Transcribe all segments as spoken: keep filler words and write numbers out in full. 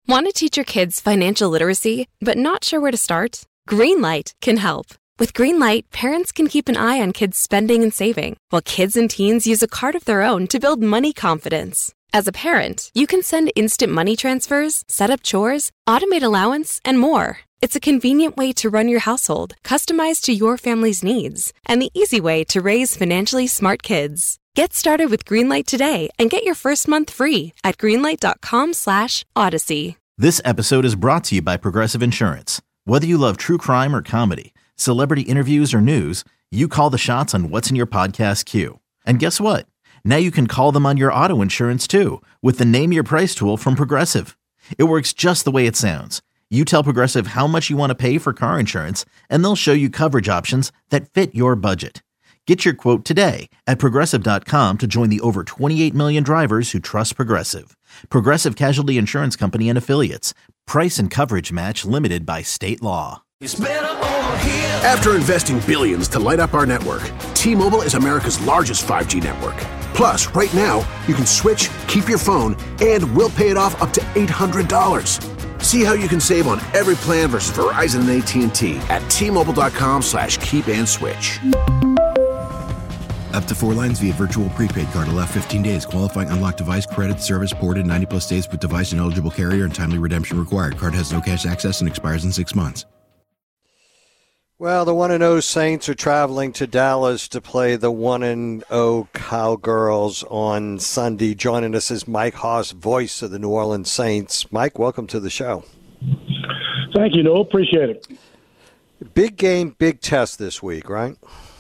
Want to teach your kids financial literacy, but not sure where to start? Greenlight can help. With Greenlight, parents can keep an eye on kids' spending and saving, while kids and teens use a card of their own to build money confidence. As a parent, you can send instant money transfers, set up chores, automate allowance, and more. It's a convenient way to run your household, customized to your family's needs, and the easy way to raise financially smart kids. Get started with Greenlight today and get your first month free at greenlight.com slash odyssey. This episode is brought to you by Progressive Insurance. Whether you love true crime or comedy, celebrity interviews or news, you call the shots on what's in your podcast queue. And guess what? Now you can call them on your auto insurance too with the Name Your Price tool from Progressive. It works just the way it sounds. You tell Progressive how much you want to pay for car insurance, and they'll show you coverage options that fit your budget. Get your quote today at Progressive dot com to join the over twenty-eight million drivers who trust Progressive. Progressive Casualty Insurance Company and Affiliates. Price and coverage match limited by state law. After investing billions to light up our network, T-Mobile is America's largest five G network. Plus, right now, you can switch, keep your phone, and we'll pay it off up to eight hundred dollars. See how you can save on every plan versus Verizon and A T and T at T-Mobile.com slash keep and switch. Up to four lines via virtual prepaid card. Allow fifteen days. Qualifying unlocked device credit service ported ninety plus days with device and eligible carrier and timely redemption required. Card has no cash access and expires in six months. Well, the one and oh Saints are traveling to Dallas to play the one and oh Cowgirls on Sunday. Joining us is Mike Hoss, voice of the New Orleans Saints. Mike, welcome to the show. Thank you, Noel. Appreciate it. Big game, big test this week, right?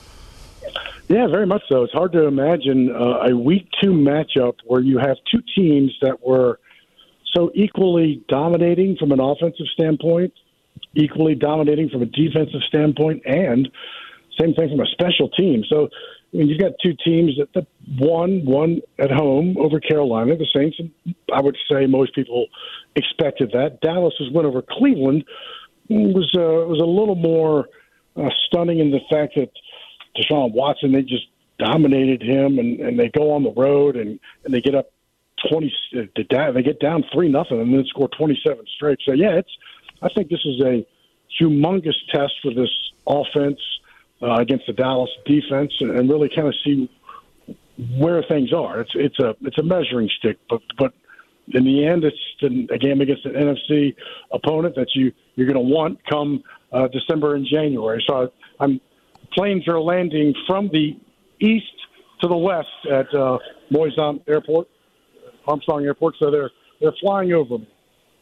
Yeah, very much so. It's hard to imagine uh, a week two matchup where you have two teams that were so equally dominating from an offensive standpoint, equally dominating from a defensive standpoint, and same thing from a special team. So, I mean, you've got two teams that, that won, one at home over Carolina. The Saints, I would say most people expected that. Dallas's win over Cleveland was, uh, was a little more uh, stunning in the fact that Deshaun Watson, they just dominated him, and, and they go on the road and, and they get up twenty. They get down three nothing, and then score twenty-seven straight. So yeah, it's. I think this is a humongous test for this offense uh, against the Dallas defense, and, and really kind of see where things are. It's it's a it's a measuring stick, but but in the end, it's a game against an N F C opponent that you you're going to want come uh, December and January. So I, I'm. Planes are landing from the east to the west at uh, Moisant Airport, Armstrong Airport. So they're they're flying over me.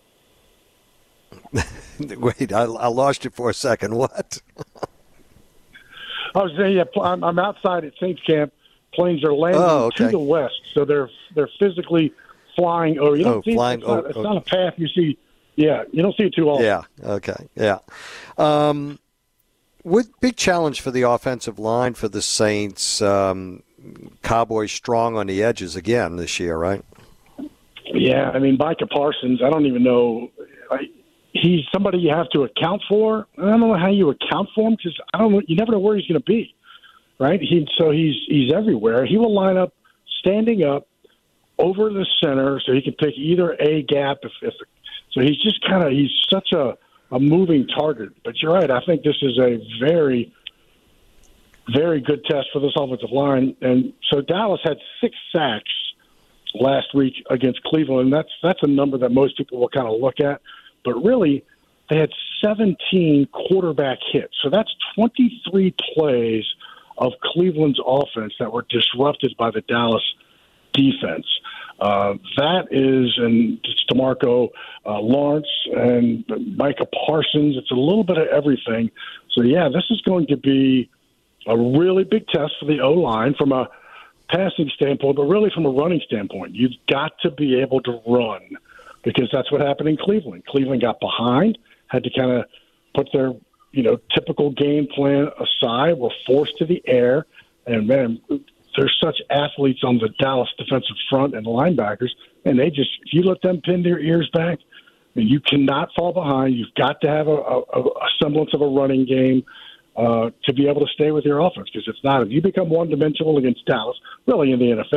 Wait, I, I lost you for a second. What? I was saying, yeah, I'm, I'm outside at Saints camp. Planes are landing oh, okay. to the west, so they're they're physically flying over. You don't oh, see flying. It's, not, oh, it's okay. not a path you see. Yeah, you don't see it too often. Yeah. Okay. Yeah. Um, With big challenge for the offensive line for the Saints. Um, Cowboys strong on the edges again this year, right? Yeah, I mean, Micah Parsons, I don't even know. I, he's somebody you have to account for. I don't know how you account for him because I don't know. You never know where he's going to be, right? He so he's he's everywhere. He will line up standing up over the center, so he can pick either a gap. If, if so, he's just kind of he's such a a moving target. But you're right. I think this is a very, very good test for this offensive line. And so Dallas had six sacks last week against Cleveland. That's that's a number that most people will kind of look at. But really, they had seventeen quarterback hits. So that's twenty-three plays of Cleveland's offense that were disrupted by the Dallas defense. Uh, that is, and it's DeMarco uh, Lawrence and Micah Parsons. It's a little bit of everything. So, yeah, this is going to be a really big test for the O-line from a passing standpoint, but really from a running standpoint. You've got to be able to run because that's what happened in Cleveland. Cleveland got behind, had to kind of put their, you know, typical game plan aside, were forced to the air, and, man, there's such athletes on the Dallas defensive front and linebackers, and they just, if you let them pin their ears back, I mean, you cannot fall behind. You've got to have a, a, a semblance of a running game uh, to be able to stay with your offense, because if not, if you become one-dimensional against Dallas, really in the N F L,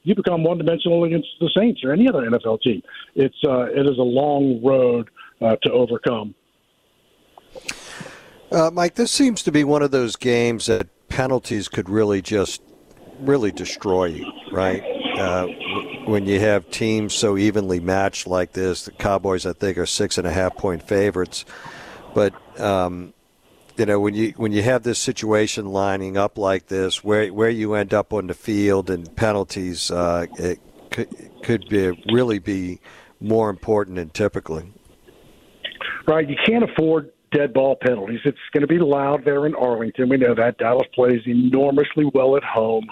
you become one-dimensional against the Saints or any other N F L team. It's uh, it is a long road uh, to overcome. Uh, Mike, this seems to be one of those games that penalties could really just really destroy you, right? Uh, when you have teams so evenly matched like this, the Cowboys, I think, are six and a half point favorites. But um, you know, when you when you have this situation lining up like this, where where you end up on the field and penalties, uh, it could, could be really be more important than typically. Right, you can't afford dead ball penalties. It's going to be loud there in Arlington. We know that. Dallas plays enormously well at home.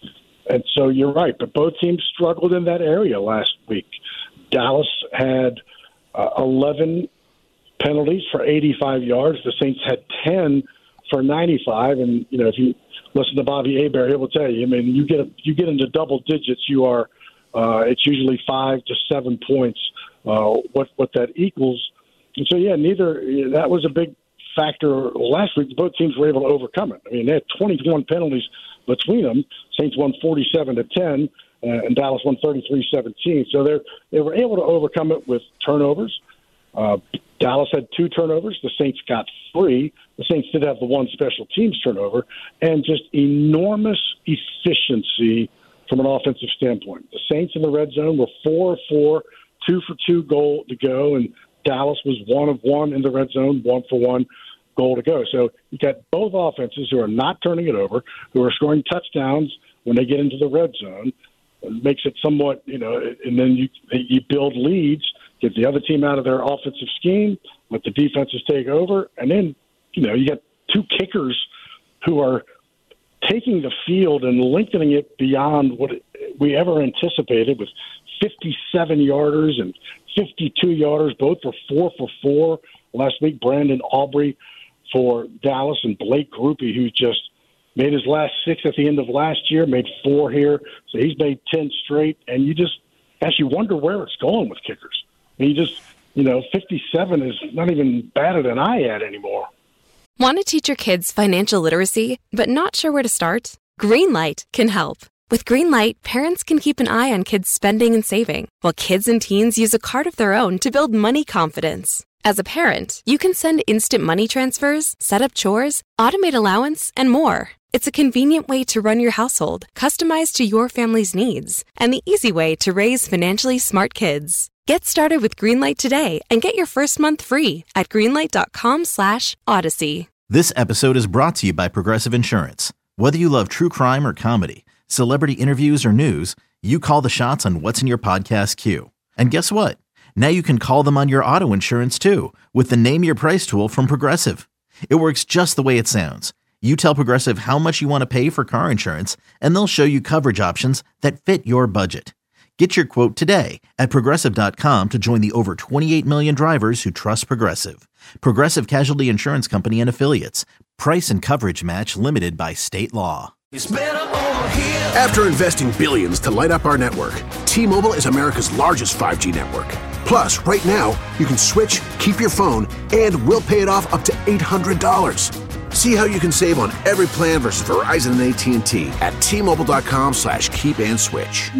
And so you're right, but both teams struggled in that area last week. Dallas had uh, eleven penalties for eighty-five yards. The Saints had ten for ninety-five. And, you know, if you listen to Bobby Hebert, he will tell you, I mean, you get a, you get into double digits, you are uh, it's usually five to seven points, uh, what, what that equals. And so, yeah, neither – that was a big factor last week. Both teams were able to overcome it. I mean, they had twenty-one penalties between them. Saints won forty-seven to ten, uh, and Dallas won thirty-three seventeen. So they they were able to overcome it with turnovers. Uh, Dallas had two turnovers. The Saints got three. The Saints did have the one special teams turnover, and just enormous efficiency from an offensive standpoint. The Saints in the red zone were four of four, two for two goal to go, and Dallas was one of one in the red zone, one for one goal to go. So you got both offenses who are not turning it over, who are scoring touchdowns when they get into the red zone. It makes it somewhat, you know, and then you you build leads, get the other team out of their offensive scheme, let the defenses take over, and then, you know, you got two kickers who are taking the field and lengthening it beyond what we ever anticipated with fifty-seven yarders and fifty-two yarders, both were four for four last week. Brandon Aubrey for Dallas and Blake Grupe, who just made his last six at the end of last year, made four here. So he's made ten straight. And you just actually wonder where it's going with kickers. I mean, you just, you know, fifty-seven is not even batted an eye at anymore. Want to teach your kids financial literacy, but not sure where to start? Greenlight can help. With Greenlight, parents can keep an eye on kids' spending and saving, while kids and teens use a card of their own to build money confidence. As a parent, you can send instant money transfers, set up chores, automate allowance, and more. It's a convenient way to run your household, customized to your family's needs, and the easy way to raise financially smart kids. Get started with Greenlight today and get your first month free at greenlight.com slash odyssey. This episode is brought to you by Progressive Insurance. Whether you love true crime or comedy, celebrity interviews or news, you call the shots on what's in your podcast queue. And guess what? Now you can call them on your auto insurance too with the Name Your Price tool from Progressive. It works just the way it sounds. You tell Progressive how much you want to pay for car insurance, and they'll show you coverage options that fit your budget. Get your quote today at Progressive dot com to join the over twenty-eight million drivers who trust Progressive. Progressive Casualty Insurance Company and Affiliates. Price and coverage match limited by state law. It's better over here. After investing billions to light up our network, T-Mobile is America's largest five G network. Plus, right now, you can switch, keep your phone, and we'll pay it off up to eight hundred dollars. See how you can save on every plan versus Verizon and A T and T at T-Mobile.com slash keep and switch.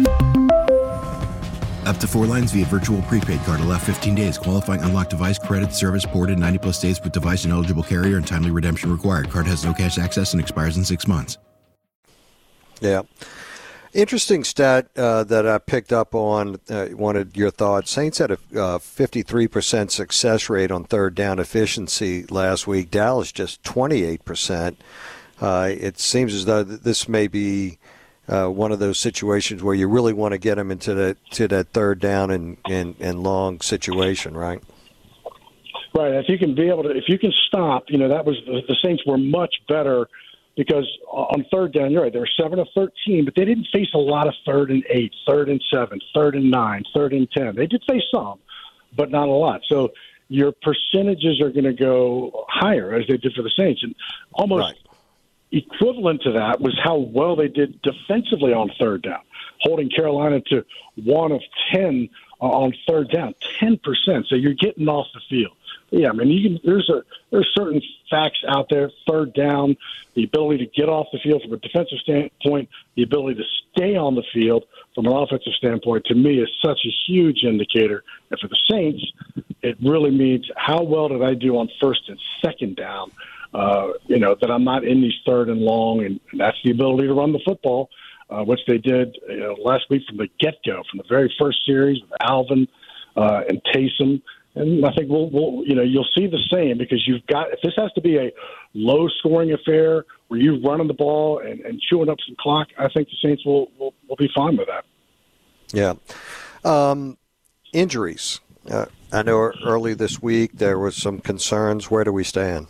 Up to four lines via virtual prepaid card. Allow fifteen days. Qualifying unlocked device credit service ported ninety plus days with device and eligible carrier and timely redemption required. Card has no cash access and expires in six months. Yeah. Interesting stat uh, that I picked up on, uh, wanted your thoughts. Saints had a uh, fifty-three percent success rate on third down efficiency last week. Dallas just twenty-eight percent. Uh, it seems as though this may be uh, one of those situations where you really want to get them into the, to that third down and, and, and long situation, right? Right. If you can be able to, if you can stop, you know, that was the, the Saints were much better. Because on third down, you're right, they were seven of thirteen, but they didn't face a lot of third and eight, third and seven, third and nine, third and ten. They did face some, but not a lot. So your percentages are going to go higher, as they did for the Saints. And almost right. equivalent to that was how well they did defensively on third down, holding Carolina to one of ten on third down, ten percent. So you're getting off the field. Yeah, I mean, you can, there's a there's certain facts out there. Third down, the ability to get off the field from a defensive standpoint, the ability to stay on the field from an offensive standpoint, to me, is such a huge indicator. And for the Saints, it really means how well did I do on first and second down. Uh, you know, that I'm not in these third and long, and, and that's the ability to run the football, uh, which they did you know, last week from the get-go, from the very first series with Alvin uh, and Taysom. And I think we'll, we'll, you know, you'll see the same, because you've got, if this has to be a low-scoring affair where you're running the ball and, and chewing up some clock, I think the Saints will, will, will be fine with that. Yeah. Um, injuries. Uh, I know early this week there was some concerns. Where do we stand?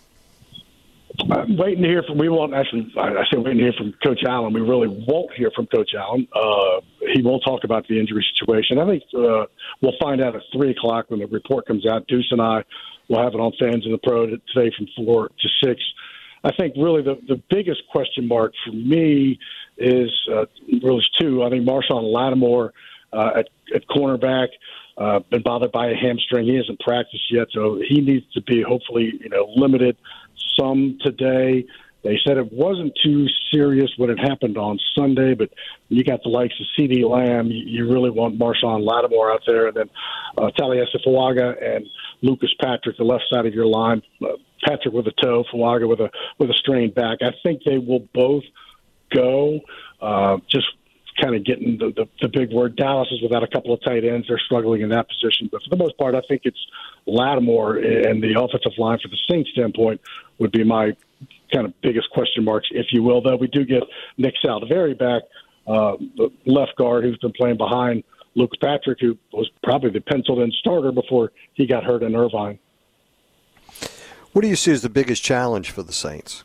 I'm waiting to hear from. We won't actually. I say waiting to hear from Coach Allen. We really won't hear from Coach Allen. Uh, he won't talk about the injury situation. I think uh, we'll find out at three o'clock when the report comes out. Deuce and I will have it on Fans in the Pro today from four to six. I think really the the biggest question mark for me is uh, really two. I think Marshawn Lattimore uh, at at cornerback. Uh, been bothered by a hamstring. He hasn't practiced yet, so he needs to be hopefully, you know, limited some today. They said it wasn't too serious when it happened on Sunday, but you got the likes of CeeDee Lamb. You, you really want Marshawn Lattimore out there, and then uh, Taliesin Fuaga and Lucas Patrick, the left side of your line. Uh, Patrick with a toe, Fuaga with a with a strained back. I think they will both go. Uh, just kind of getting the, the, the big word. Dallas is without a couple of tight ends. They're struggling in that position. But for the most part, I think it's Lattimore and the offensive line for the Saints standpoint would be my kind of biggest question marks, if you will. Though we do get Nick Saldiveri back, uh, the left guard who's been playing behind Luke Patrick, who was probably the penciled-in starter before he got hurt in Irvine. What do you see as the biggest challenge for the Saints?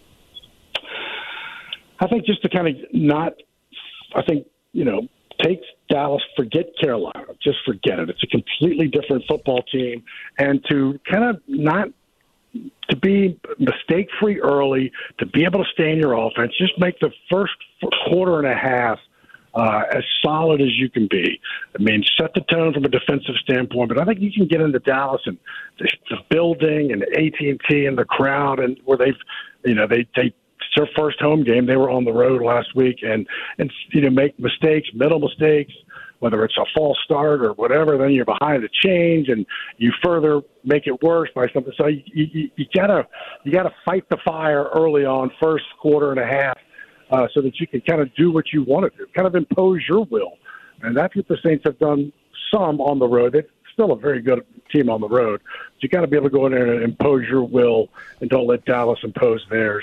I think just to kind of not – I think, you know, take Dallas, forget Carolina, just forget it. It's a completely different football team. And to kind of not to be mistake-free early, to be able to stay in your offense, just make the first quarter and a half uh, as solid as you can be. I mean, set the tone from a defensive standpoint, but I think you can get into Dallas and the, the building and A T and T and the crowd, and where they've, you know, they, they, it's their first home game. They were on the road last week, and, and you know, make mistakes, middle mistakes, whether it's a false start or whatever, then you're behind the change, and you further make it worse by something. So you, you, you gotta you gotta fight the fire early on, first quarter and a half, uh, so that you can kind of do what you want to do, kind of impose your will. And that's what the Saints have done some on the road. They're still a very good team on the road. But you got to be able to go in there and impose your will, and don't let Dallas impose theirs.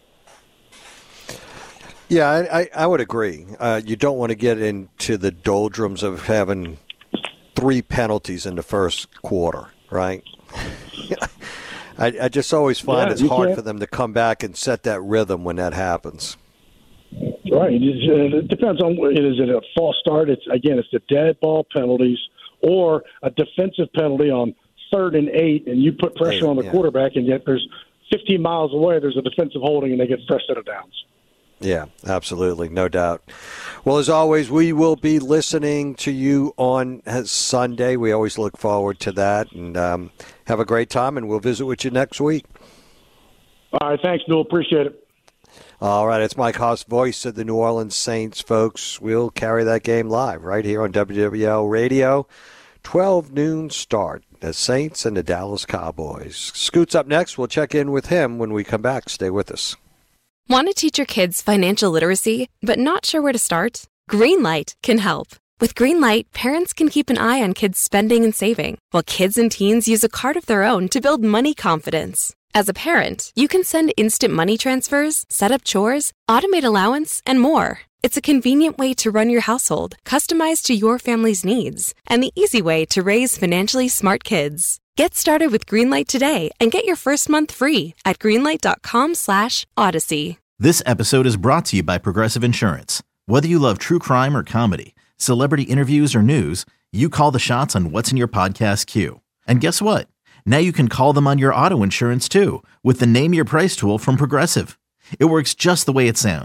Yeah, I, I would agree. Uh, you don't want to get into the doldrums of having three penalties in the first quarter, right? I, I just always find yeah, it's hard can't. for them to come back and set that rhythm when that happens. Right. It depends on, is it a false start? It's again, it's the dead ball penalties or a defensive penalty on third and eight, and you put pressure Eight, on the yeah. quarterback, and yet there's fifteen miles away, there's a defensive holding, and they get fresh set of downs. Yeah, absolutely. No doubt. Well, as always, we will be listening to you on Sunday. We always look forward to that. And um, have a great time, and we'll visit with you next week. All right. Thanks, Newell. Appreciate it. All right. It's Mike Haas, voice of the New Orleans Saints, folks. We'll carry that game live right here on W W L Radio. twelve noon start. The Saints and the Dallas Cowboys. Scoot's up next. We'll check in with him when we come back. Stay with us. Want to teach your kids financial literacy, but not sure where to start? Greenlight can help. With Greenlight, parents can keep an eye on kids' spending and saving, while kids and teens use a card of their own to build money confidence. As a parent, you can send instant money transfers, set up chores, automate allowance, and more. It's a convenient way to run your household, customized to your family's needs, and the easy way to raise financially smart kids. Get started with Greenlight today and get your first month free at greenlight.com slash odyssey. This episode is brought to you by Progressive Insurance. Whether you love true crime or comedy, celebrity interviews or news, you call the shots on what's in your podcast queue. And guess what? Now you can call them on your auto insurance too with the Name Your Price tool from Progressive. It works just the way it sounds.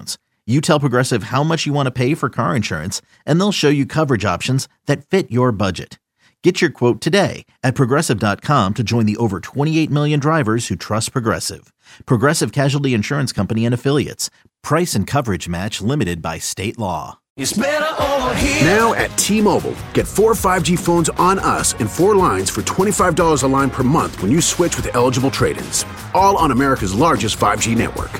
You tell Progressive how much you want to pay for car insurance, and they'll show you coverage options that fit your budget. Get your quote today at Progressive dot com to join the over twenty-eight million drivers who trust Progressive. Progressive Casualty Insurance Company and Affiliates. Price and coverage match limited by state law. It's better over here. Now at T-Mobile, get four five G phones on us and four lines for twenty-five dollars a line per month when you switch with eligible trade-ins. All on America's largest five G network.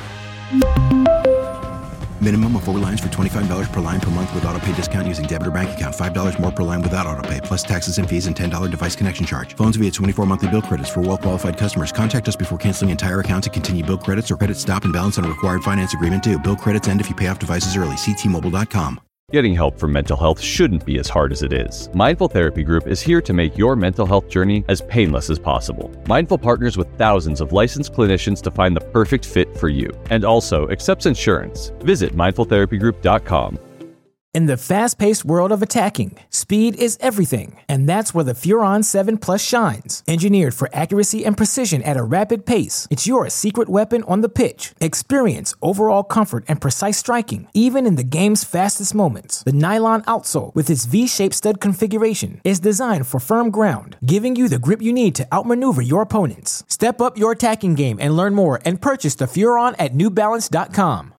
Minimum of four lines for twenty-five dollars per line per month with autopay discount using debit or bank account. five dollars more per line without autopay, plus taxes and fees and ten dollars device connection charge. Phones via twenty-four monthly bill credits for well-qualified customers. Contact us before canceling entire account to continue bill credits or credit stop and balance on a required finance agreement due. Bill credits end if you pay off devices early. See T Mobile dot com. Getting help for mental health shouldn't be as hard as it is. Mindful Therapy Group is here to make your mental health journey as painless as possible. Mindful partners with thousands of licensed clinicians to find the perfect fit for you, and also accepts insurance. Visit mindful therapy group dot com. In the fast-paced world of attacking, speed is everything, and that's where the Furon seven Plus shines. Engineered for accuracy and precision at a rapid pace, it's your secret weapon on the pitch. Experience overall comfort and precise striking, even in the game's fastest moments. The nylon outsole, with its V-shaped stud configuration, is designed for firm ground, giving you the grip you need to outmaneuver your opponents. Step up your attacking game and learn more and purchase the Furon at new balance dot com.